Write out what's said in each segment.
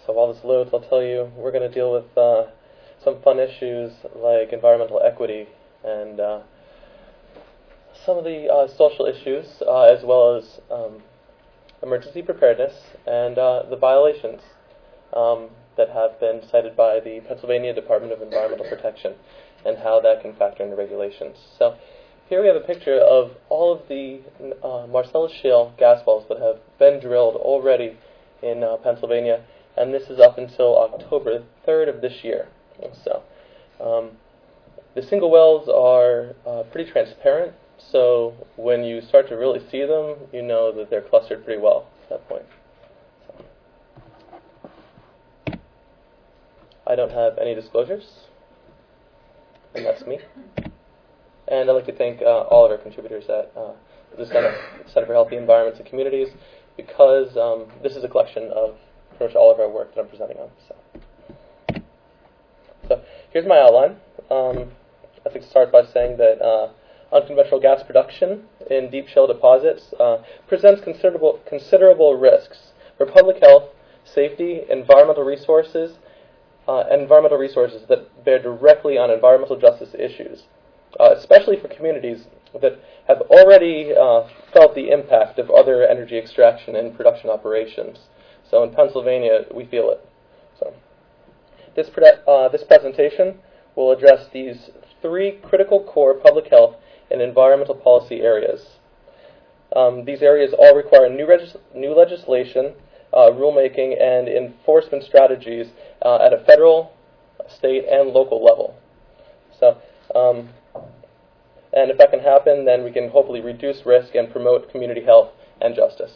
So while this loads, I'll tell you we're going to deal with some fun issues like environmental equity and some of the social issues, as well as emergency preparedness and the violations that have been cited by the Pennsylvania Department of Environmental Protection and how that can factor into regulations. So here we have a picture of all of the Marcellus Shale gas wells that have been drilled already in Pennsylvania, and this is up until October 3rd of this year. So the single wells are pretty transparent, so when you start to really see them, you know that they're clustered pretty well at that point. So I don't have any disclosures, and that's me. And I'd like to thank all of our contributors at the Center for Healthy Environments and Communities, because this is a collection of pretty much all of our work that I'm presenting on. So here's my outline. I think to start by saying that unconventional gas production in deep shale deposits presents considerable risks for public health, safety, environmental resources that bear directly on environmental justice issues, especially for communities that have already felt the impact of other energy extraction and production operations. So in Pennsylvania, we feel it. So this presentation will address these three critical core public health and environmental policy areas. These areas all require new legislation, rulemaking, and enforcement strategies at a federal, state, and local level. So, and if that can happen, then we can hopefully reduce risk and promote community health and justice.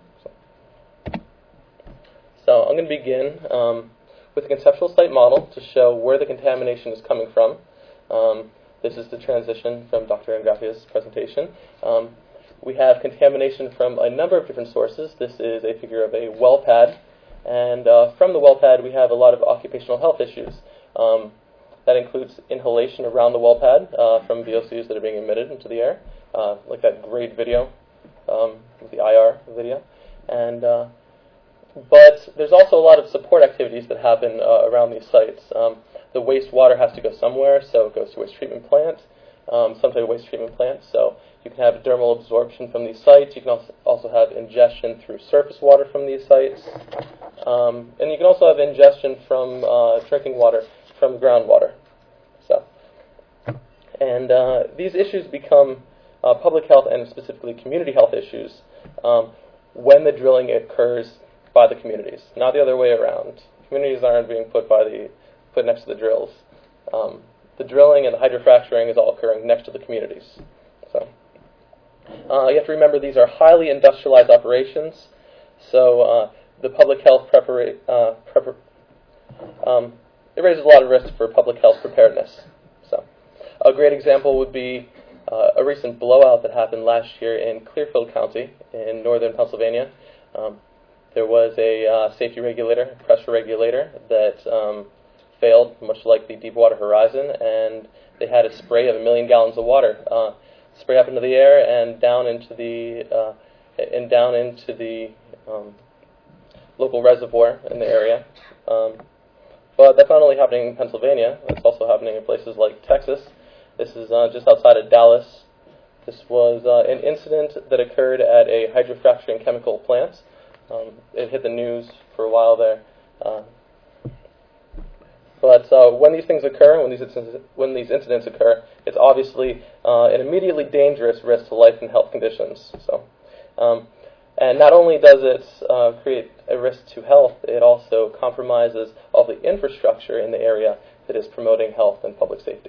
So I'm going to begin with a conceptual site model to show where the contamination is coming from. This is the transition from Dr. Angrafia's presentation. We have contamination from a number of different sources. This is a figure of a well pad, and from the well pad we have a lot of occupational health issues. That includes inhalation around the well pad from VOCs that are being emitted into the air, like that great video, the IR video. And but there's also a lot of support activities that happen around these sites. The wastewater has to go somewhere, so it goes to a waste treatment plant, some type of waste treatment plant. So you can have dermal absorption from these sites. You can also have ingestion through surface water from these sites. And you can also have ingestion from drinking water from groundwater. So, and these issues become public health and specifically community health issues when the drilling occurs by the communities, not the other way around. Communities aren't being put next to the drills. The drilling and the hydrofracturing is all occurring next to the communities. So you have to remember these are highly industrialized operations. So the public health it raises a lot of risk for public health preparedness. So a great example would be a recent blowout that happened last year in Clearfield County in northern Pennsylvania. There was a safety regulator, pressure regulator, that failed, much like the Deepwater Horizon, and they had a spray of 1 million gallons of water spray up into the air and down into the local reservoir in the area. But that's not only happening in Pennsylvania; it's also happening in places like Texas. This is just outside of Dallas. This was an incident that occurred at a hydrofracturing chemical plant. It hit the news for a while there. But when these things occur, when these incidents occur, it's obviously an immediately dangerous risk to life and health conditions. So, and not only does it create a risk to health, it also compromises all the infrastructure in the area that is promoting health and public safety.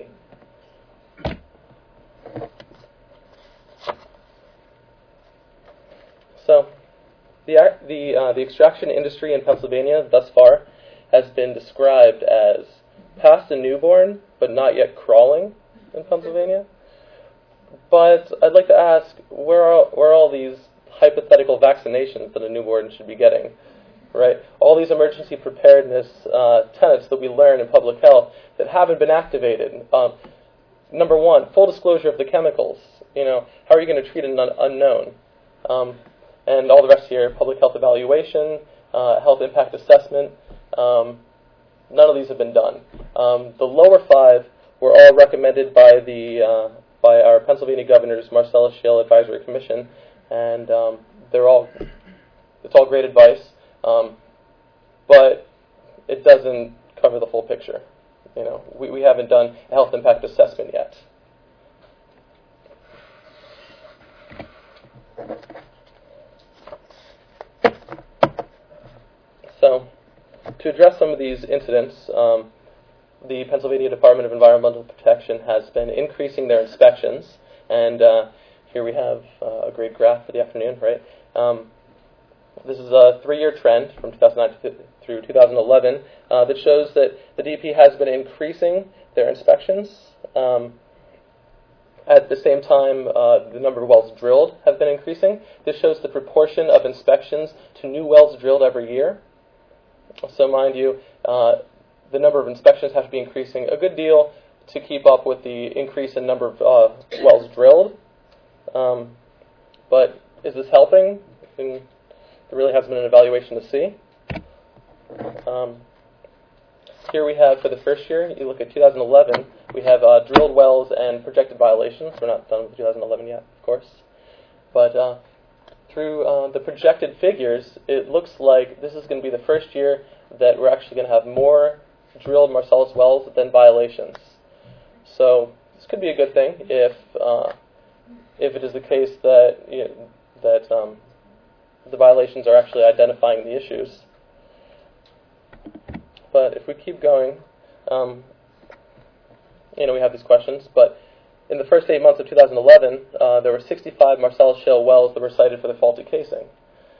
So, the extraction industry in Pennsylvania thus far has been described as past the newborn, but not yet crawling in Pennsylvania. But I'd like to ask, where are all these hypothetical vaccinations that a newborn should be getting? Right? All these emergency preparedness tenets that we learn in public health that haven't been activated. Number one, full disclosure of the chemicals. How are you going to treat an unknown? And all the rest here, public health evaluation, health impact assessment, None of these have been done. The lower 5 were all recommended by by our Pennsylvania Governor's Marcellus Shale Advisory Commission, and it's all great advice, but it doesn't cover the full picture. We haven't done a health impact assessment yet. So, to address some of these incidents, the Pennsylvania Department of Environmental Protection has been increasing their inspections, and here we have a great graph for the afternoon, right? This is a 3-year trend from 2009 through 2011 that shows that the DEP has been increasing their inspections. At the same time, the number of wells drilled have been increasing. This shows the proportion of inspections to new wells drilled every year. So mind you, the number of inspections have to be increasing a good deal to keep up with the increase in number of wells drilled. But is this helping? There really hasn't been an evaluation to see. Here we have, for the first year, you look at 2011, we have drilled wells and projected violations. We're not done with 2011 yet, of course. But through the projected figures, it looks like this is going to be the first year that we're actually going to have more drilled Marcellus wells than violations. So this could be a good thing if it is the case that the violations are actually identifying the issues. But if we keep going, we have these questions. But in the first 8 months of 2011, there were 65 Marcellus Shale wells that were cited for the faulty casing.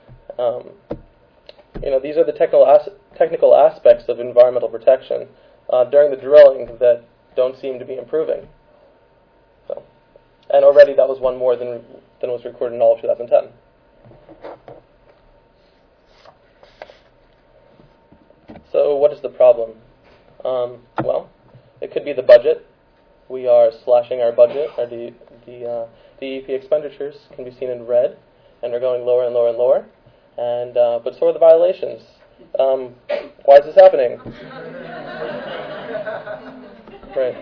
These are the technical aspects of environmental protection during the drilling that don't seem to be improving. So, and already that was one more than was recorded in all of 2010. So what is the problem? Well, it could be the budget. We are slashing our budget. The DEP expenditures can be seen in red, and are going lower and lower and lower. And but so are the violations. Why is this happening? Right.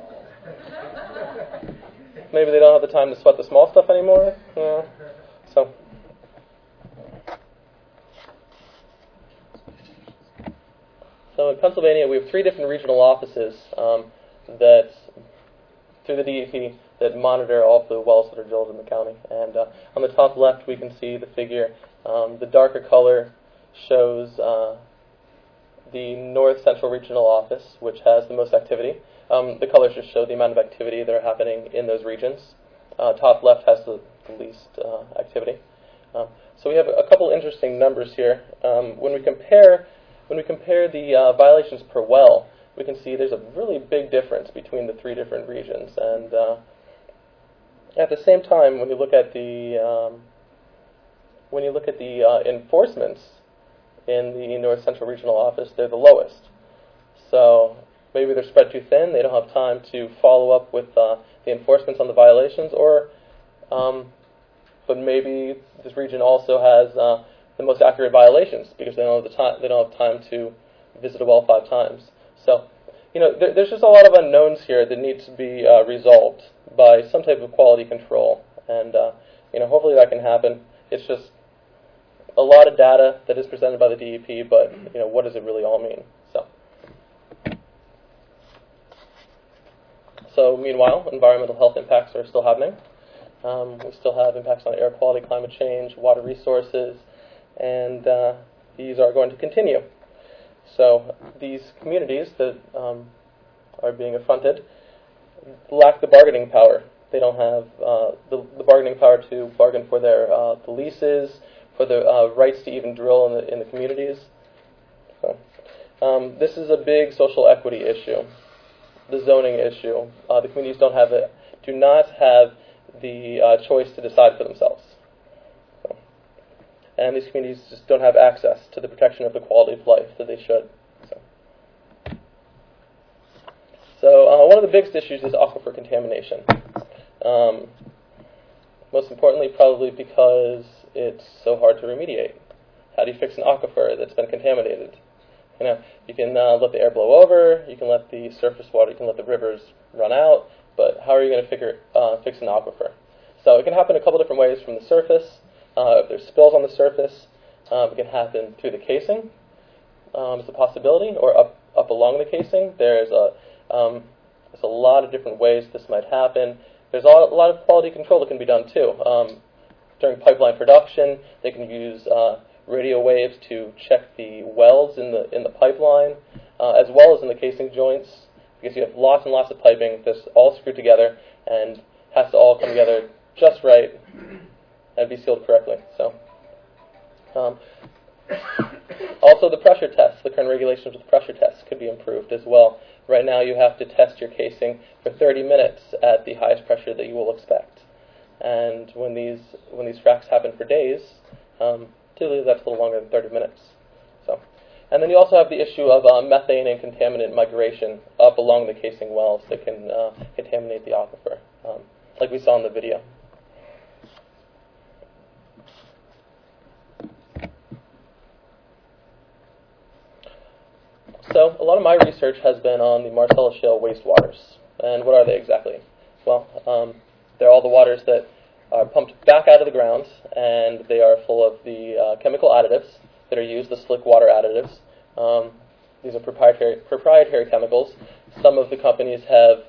Maybe they don't have the time to sweat the small stuff anymore. Yeah. So in Pennsylvania, we have 3 different regional offices that, through the DEP, that monitor all of the wells that are drilled in the county. And on the top left, we can see the figure. The darker color shows the North Central Regional Office, which has the most activity. The colors just show the amount of activity that are happening in those regions. Top left has the least activity. So we have a couple interesting numbers here. When we compare the violations per well, we can see there's a really big difference between the 3 different regions. And at the same time, when you look at the enforcements in the North Central Regional Office, they're the lowest. So maybe they're spread too thin. They don't have time to follow up with the enforcements on the violations, but maybe this region also has the most accurate violations because they don't have time to visit a well 5 times. So, there's just a lot of unknowns here that need to be resolved by some type of quality control, and hopefully that can happen. It's just a lot of data that is presented by the DEP, but what does it really all mean? So meanwhile, environmental health impacts are still happening. We still have impacts on air quality, climate change, water resources, and these are going to continue. So these communities that are being affronted lack the bargaining power. They don't have the bargaining power to bargain for their the leases, for the rights to even drill in the communities. So this is a big social equity issue. The zoning issue. The communities do not have the choice to decide for themselves. And these communities just don't have access to the protection of the quality of life that they should. So one of the biggest issues is aquifer contamination. Most importantly, probably because it's so hard to remediate. How do you fix an aquifer that's been contaminated? You can let the air blow over, you can let the surface water, you can let the rivers run out, but how are you going to fix an aquifer? So it can happen a couple different ways from the surface. If there's spills on the surface, it can happen through the casing. It's a possibility, or up along the casing. There's a lot of different ways this might happen. There's a lot of quality control that can be done too. During pipeline production, they can use radio waves to check the welds in the pipeline, as well as in the casing joints, because you have lots and lots of piping that's all screwed together and has to all come together just right and be sealed correctly. So, also the pressure tests, the current regulations with pressure tests could be improved as well. Right now you have to test your casing for 30 minutes at the highest pressure that you will expect. And when these fracs happen for days, typically that's a little longer than 30 minutes. So, and then you also have the issue of methane and contaminant migration up along the casing wells that can contaminate the aquifer, like we saw in the video. So a lot of my research has been on the Marcellus Shale wastewaters. And what are they exactly? Well, they're all the waters that are pumped back out of the ground, and they are full of the chemical additives that are used, the slick water additives. These are proprietary chemicals. Some of the companies have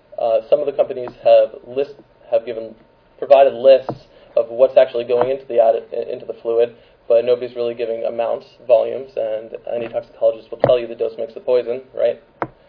provided lists of what's actually going into the fluid, but nobody's really giving amounts, volumes, and any toxicologist will tell you the dose makes the poison, right?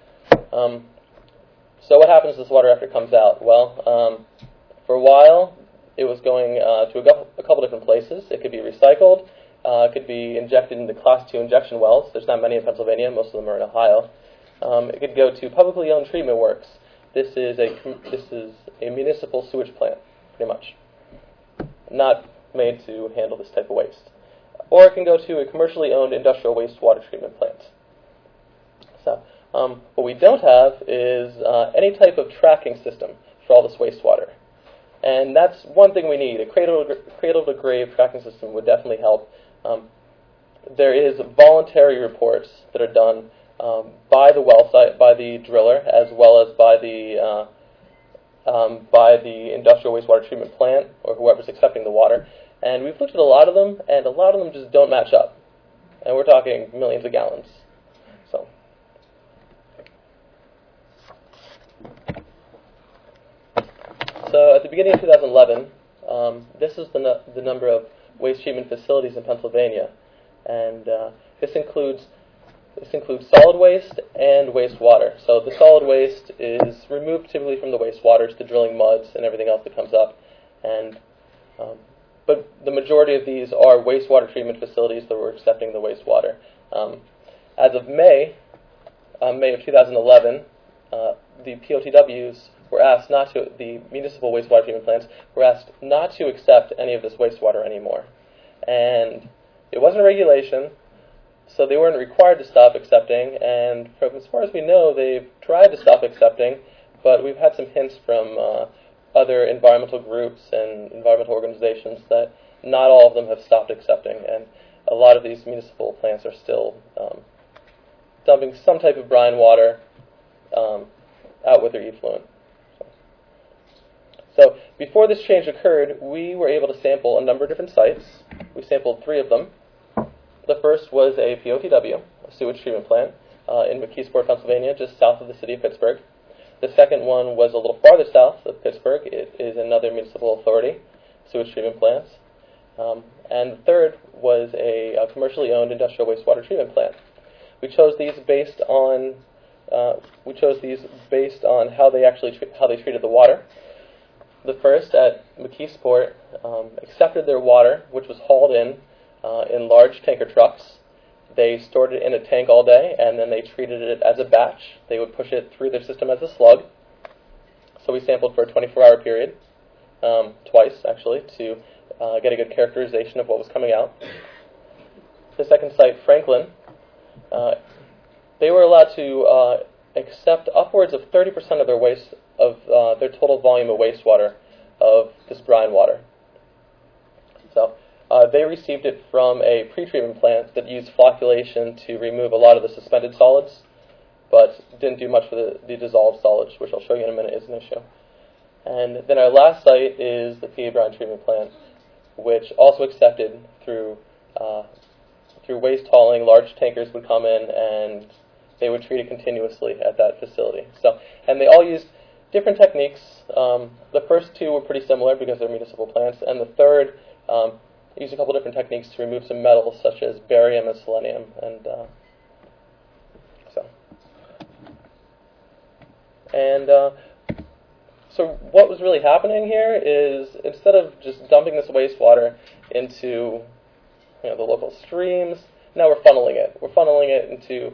So what happens to this water after it comes out? Well, for a while, it was going to a couple different places. It could be recycled. It could be injected into Class 2 injection wells. There's not many in Pennsylvania. Most of them are in Ohio. It could go to publicly owned treatment works. This is a municipal sewage plant, pretty much, not made to handle this type of waste. Or it can go to a commercially owned industrial wastewater treatment plant. So what we don't have is any type of tracking system for all this wastewater. And that's one thing we need. A cradle-to-grave tracking system would definitely help. There is voluntary reports that are done by the well site, by the driller, as well as by the industrial wastewater treatment plant, or whoever's accepting the water. And we've looked at a lot of them, and a lot of them just don't match up. And we're talking millions of gallons. So at the beginning of 2011, this is the number of waste treatment facilities in Pennsylvania, and this includes solid waste and wastewater. So the solid waste is removed typically from the wastewaters, the drilling muds, and everything else that comes up, and but the majority of these are wastewater treatment facilities that were accepting the wastewater. As of May of 2011, the POTWs were asked not to, the municipal wastewater treatment plants were asked not to accept any of this wastewater anymore. And it wasn't a regulation, so they weren't required to stop accepting, and from as far as we know, they've tried to stop accepting, but we've had some hints from other environmental groups and environmental organizations that not all of them have stopped accepting, and a lot of these municipal plants are still dumping some type of brine water out with their effluent. So before this change occurred, we were able to sample a number of different sites. We sampled 3 of them. The first was a POTW, a sewage treatment plant, in McKeesport, Pennsylvania, just south of the city of Pittsburgh. The second one was a little farther south of Pittsburgh. It is another municipal authority, sewage treatment plants. And the third was a commercially owned industrial wastewater treatment plant. We chose these based on how they treated the water. The first at McKeesport accepted their water, which was hauled in large tanker trucks. They stored it in a tank all day, and then they treated it as a batch. They would push it through their system as a slug. So we sampled for a 24-hour period, twice actually, to get a good characterization of what was coming out. The second site, Franklin, they were allowed to accept upwards of 30% of their waste, of their total volume of wastewater, of this brine water. So they received it from a pretreatment plant that used flocculation to remove a lot of the suspended solids, but didn't do much for the dissolved solids, which I'll show you in a minute is an issue. And then our last site is the PA brine treatment plant, which also accepted through waste hauling. Large tankers would come in and they would treat it continuously at that facility. And they all used different techniques. The first two were pretty similar because they're municipal plants, and the third used a couple different techniques to remove some metals such as barium and selenium. So what was really happening here is, instead of just dumping this wastewater into the local streams, now we're funneling it. We're funneling it into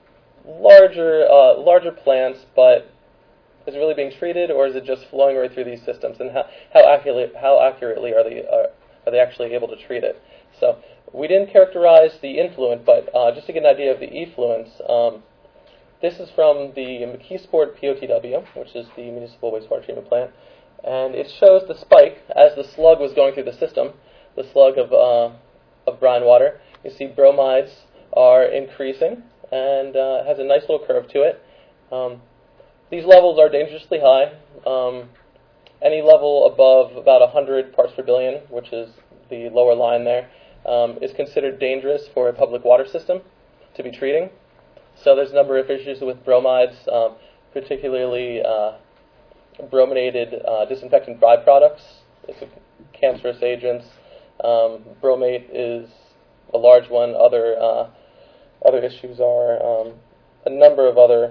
larger plants, but is it really being treated, or is it just flowing right through these systems? And how accurately are they actually able to treat it? So we didn't characterize the influent, but just to get an idea of the effluents, this is from the McKeesport POTW, which is the municipal wastewater treatment plant, and it shows the spike as the slug was going through the system, the slug of brine water. You see bromides are increasing, and has a nice little curve to it. These levels are dangerously high. Any level above about 100 parts per billion, which is the lower line there, is considered dangerous for a public water system to be treating. So there's a number of issues with bromides, particularly brominated disinfectant byproducts, cancerous agents. Bromate is a large one. Other issues are a number of other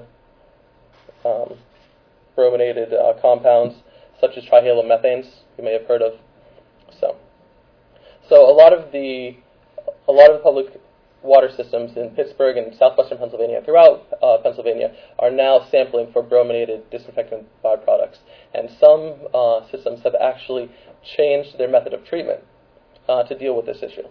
brominated compounds, such as trihalomethanes, you may have heard of. So a lot of the public water systems in Pittsburgh and southwestern Pennsylvania, throughout Pennsylvania, are now sampling for brominated disinfectant byproducts. And some systems have actually changed their method of treatment to deal with this issue.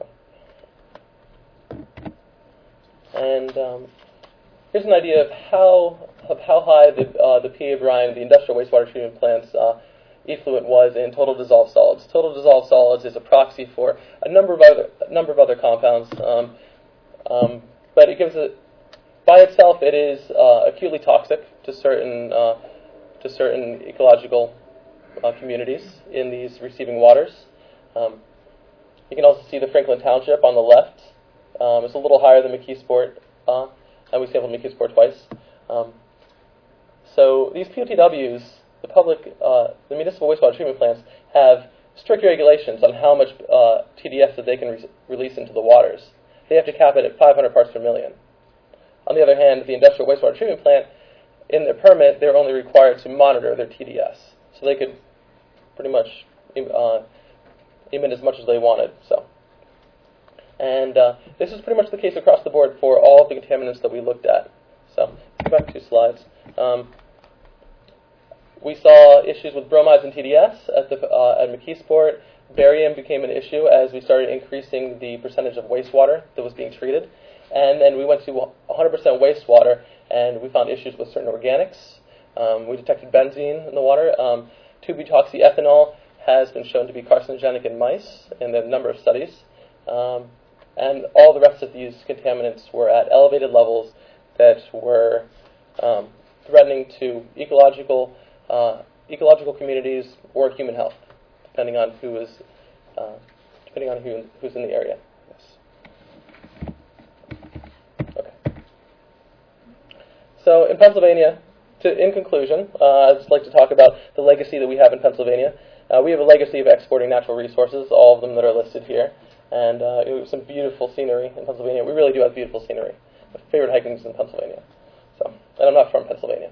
And here's an idea of how high the PA brine, the industrial wastewater treatment plant's effluent was in total dissolved solids. Total dissolved solids is a proxy for a number of other compounds, but it gives by itself it is acutely toxic to certain ecological communities in these receiving waters. You can also see the Franklin Township on the left. It's a little higher than McKeesport, and we sampled McKeesport twice. So these POTWs, the municipal wastewater treatment plants, have strict regulations on how much TDS that they can release into the waters. They have to cap it at 500 parts per million. On the other hand, the industrial wastewater treatment plant, in their permit, they're only required to monitor their TDS. So they could pretty much emit as much as they wanted. And this is pretty much the case across the board for all of the contaminants that we looked at. So, go back 2 slides. We saw issues with bromides and TDS at McKeesport. Barium became an issue as we started increasing the percentage of wastewater that was being treated. And then we went to 100% wastewater, and we found issues with certain organics. We detected benzene in the water. 2-butoxyethanol has been shown to be carcinogenic in mice in a number of studies. And all the rest of these contaminants were at elevated levels that were threatening to ecological communities or human health, depending on who's in the area. Yes. Okay. So in Pennsylvania, in conclusion, I'd just like to talk about the legacy that we have in Pennsylvania. We have a legacy of exporting natural resources, all of them that are listed here. And some beautiful scenery in Pennsylvania. We really do have beautiful scenery. My favorite hiking is in Pennsylvania. And I'm not from Pennsylvania.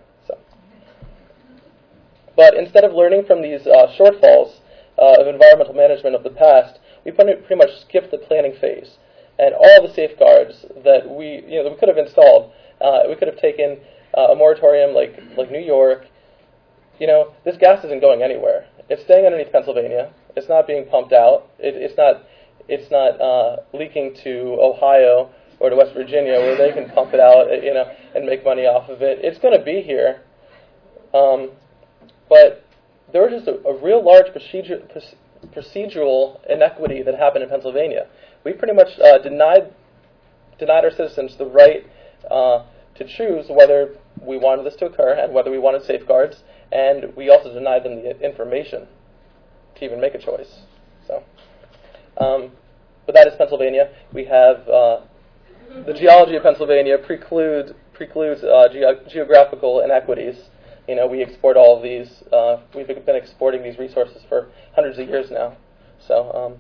But instead of learning from these shortfalls of environmental management of the past, we pretty much skipped the planning phase. And all the safeguards that we could have installed, we could have taken a moratorium like New York. This gas isn't going anywhere. It's staying underneath Pennsylvania. It's not being pumped out. It's not leaking to Ohio or to West Virginia where they can pump it out, and make money off of it. It's going to be here, but there was just a real large procedural inequity that happened in Pennsylvania. We pretty much denied our citizens the right to choose whether we wanted this to occur and whether we wanted safeguards, and we also denied them the information to even make a choice. So, but that is Pennsylvania. We have the geology of Pennsylvania precludes geographical inequities. You know, we export all of these. We've been exporting these resources for hundreds of years now. So,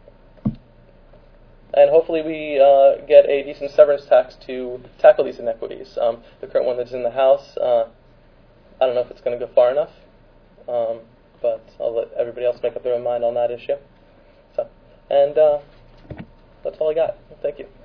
and hopefully we get a decent severance tax to tackle these inequities. The current one that's in the House, I don't know if it's going to go far enough, but I'll let everybody else make up their own mind on that issue. So, and that's all I got. Thank you.